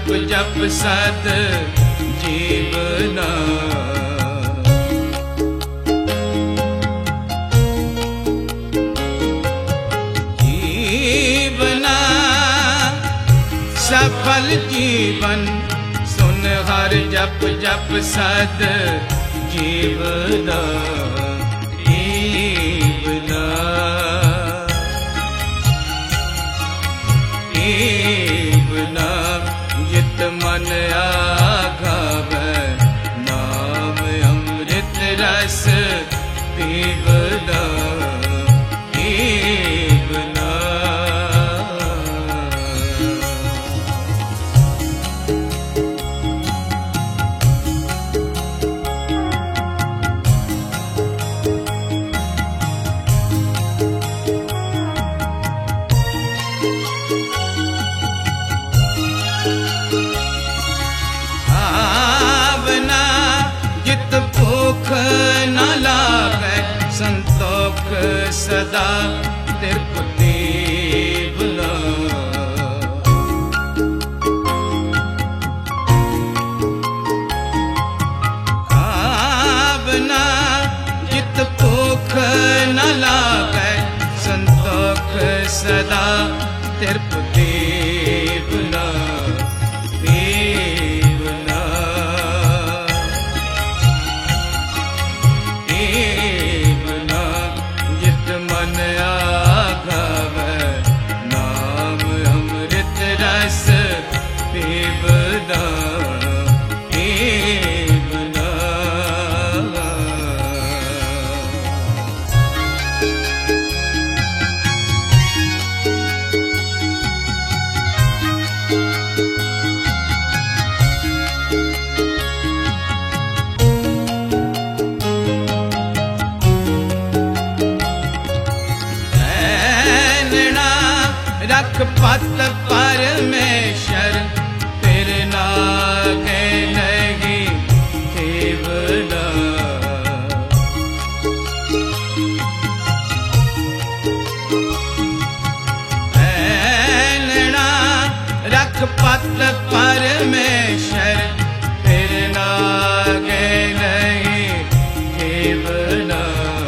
जप सद जीवना। जीवना सफल जीवन सुन हर जप जप सद जीवना। जीवना जीवना जित मन आगावे नाम अमृत रस पीवना। पीवना न लागे संतोख सदा तिरपति बुला। भावना जित भूख न लागे संतोख सदा तिरपति बुला। रख पत परमेश्वर फिर नागे नहीं केवला। ऐनना रख पत परमेश्वर फिर नागे नहीं केवला।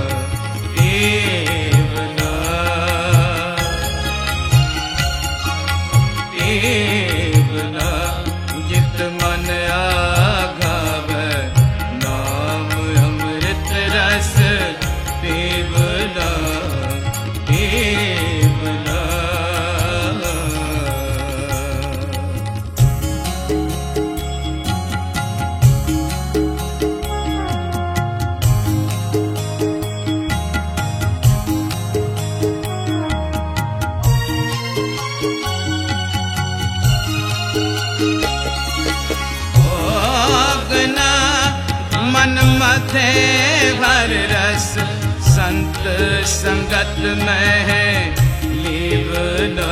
जीवना जित मन आगावे नाम अमृत रस पीवना। पीवना मन मथे हर रस संत संगत में है लीवना।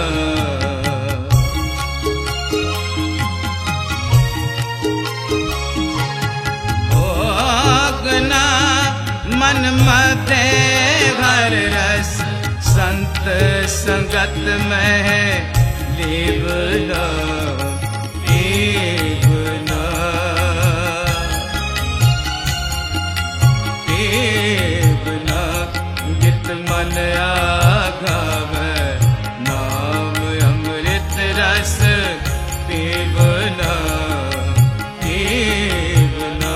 भोगना मन मथे हर रस संत संगत में है लीवना। जीवना जित मन आगावे नाम अमृत रस पीवना। पीवना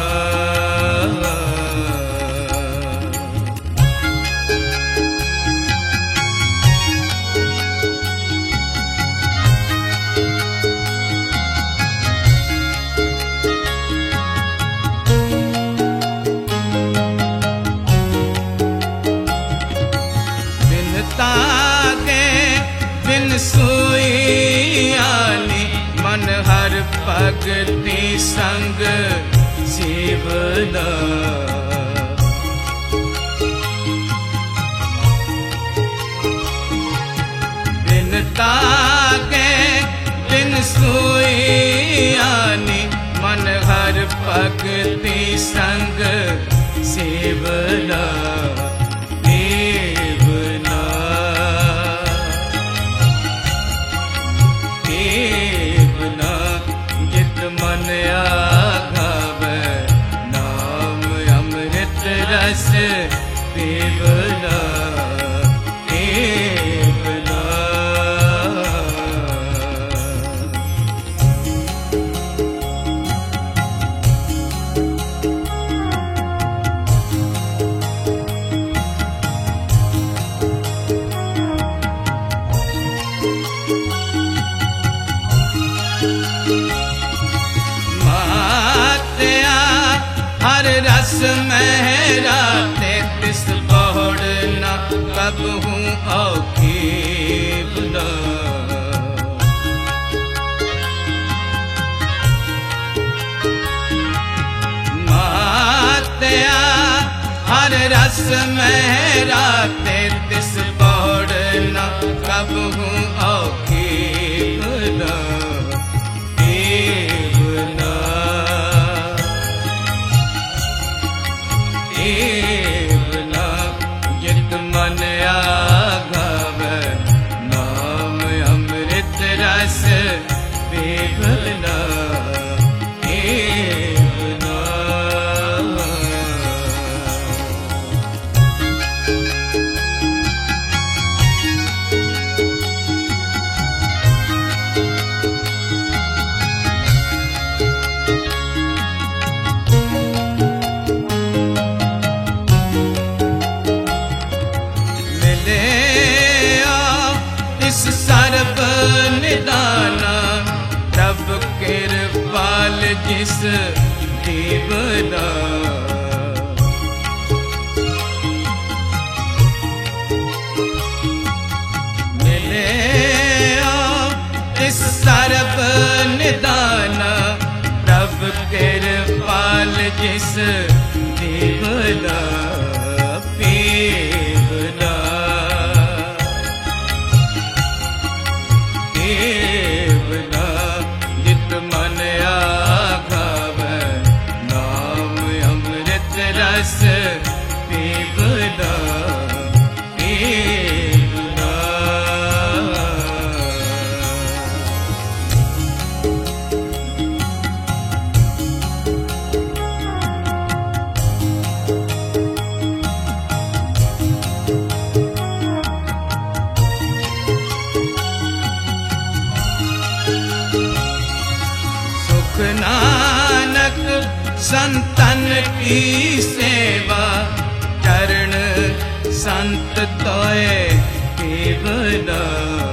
बिन सोई आली मन हर भगति संग जीवना। बिन ताके बिन सोई आली मन हर भगति संग जीवना। रस पीवला केवला। मात्या हर रस मेरा तिस बहुड़ना कब हूँ औखी बुला। मात्या हर रस मेरा तिस बहुड़ना कब हूँ औखी बुला केवला केवला। जित मन आगावे नाम अमृत रस पीवला केवला। इस सर्व निदाना तब कृपाल जिस देवना। मिले इस सर्व निदाना तब कृपाल जिस देवना पीवना केवला। जित मन आगावे नाम अमृत रस पीवला केवला। सुख नानक संतन की सेवा चरण संत तोय केवला।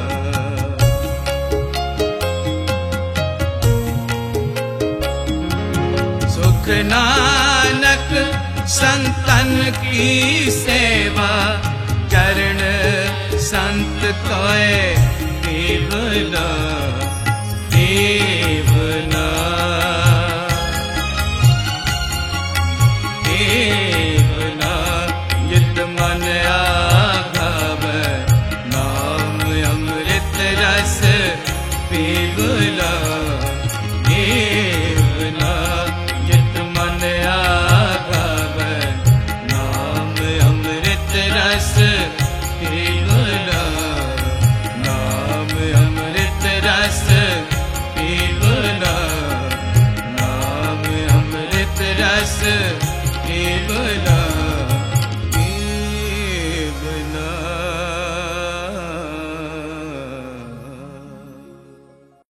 सुख नानक संतन की सेवा चरण संत तोय केवला केवला केवला। जित मन आगावे नाम अमृत रस पीवला